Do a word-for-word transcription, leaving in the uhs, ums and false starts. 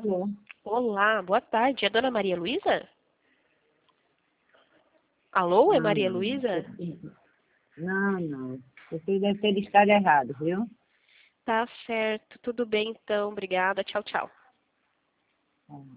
Alô? Olá, boa tarde. É Dona Maria Luísa? Alô, é Ah, Maria não. Luísa? Não, não. Você deve ter estado errado, viu? Tá certo, tudo bem então, obrigada. Tchau, tchau. Ah.